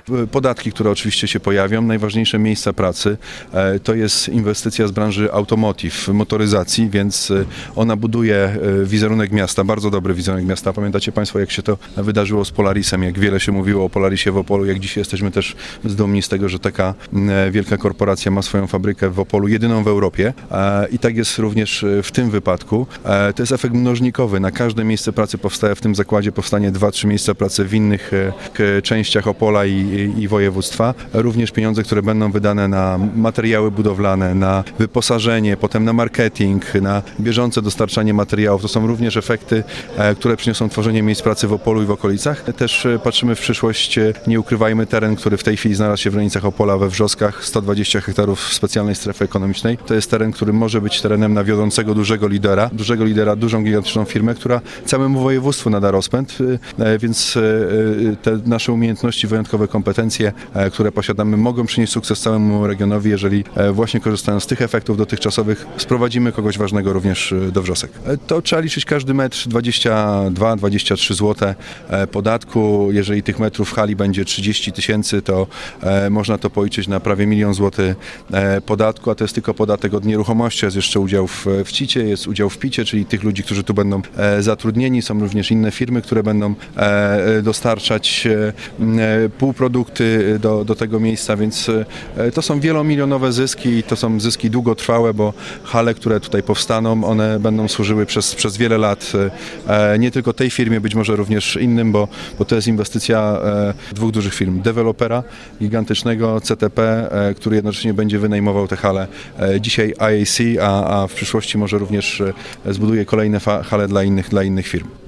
Podatki, które oczywiście się pojawią, najważniejsze miejsca pracy, to jest inwestycja z branży automotive, motoryzacji, więc ona buduje wizerunek miasta, bardzo dobry wizerunek miasta. Pamiętacie Państwo, jak się to wydarzyło z Polarisem, jak wiele się mówiło o Polarisie w Opolu, jak dzisiaj jesteśmy też zdumni z tego, że taka wielka korporacja ma swoją fabrykę w Opolu, jedyną w Europie. I tak jest również w tym wypadku. To jest efekt mnożnikowy. Na każde miejsce pracy powstaje w tym zakładzie, powstanie 2-3 miejsca pracy w innych częściach Opola i województwa. Również pieniądze, które będą wydane na materiały budowlane, na wyposażenie, potem na marketing, na bieżące dostarczanie materiałów. To są również efekty, które przyniosą tworzenie miejsc pracy w Opolu i w okolicach. Też patrzymy w przyszłość, nie ukrywajmy, teren, który w tej chwili znalazł się w granicach Opola we Wrzoskach, 120 hektarów specjalnej strefy ekonomicznej. To jest teren, który może być terenem na wiodącego dużego lidera, dużą gigantyczną firmę, która całemu województwu nada rozpęd, więc te nasze umiejętności, wyjątkowe kompetencje, które posiadamy, mogą przynieść sukces całemu regionowi, jeżeli właśnie korzystając z tych efektów dotychczasowych sprowadzimy kogoś ważnego również do Wrzosek. To trzeba liczyć każdy metr 22-23 zł podatku. Jeżeli tych metrów hali będzie 30 000, to można to policzyć na prawie 1 000 000 zł podatku, a to jest tylko podatek od nieruchomości, jest jeszcze udział w CIT-cie, jest udział w PIT-cie, czyli tych ludzi, którzy tu będą zatrudnieni. Są również inne firmy, które będą dostarczać półprodukty do tego miejsca, więc to są wielomilionowe zyski i to są zyski długotrwałe, bo hale, które tutaj powstaną, one będą służyły przez wiele lat nie tylko tej firmie, być może również innym, bo to jest inwestycja 2 dużych firm. Dewelopera gigantycznego, CTP, który jednocześnie będzie wynajmował te hale. Dzisiaj IAC, a w przyszłości może również zbuduje kolejne hale dla innych firm.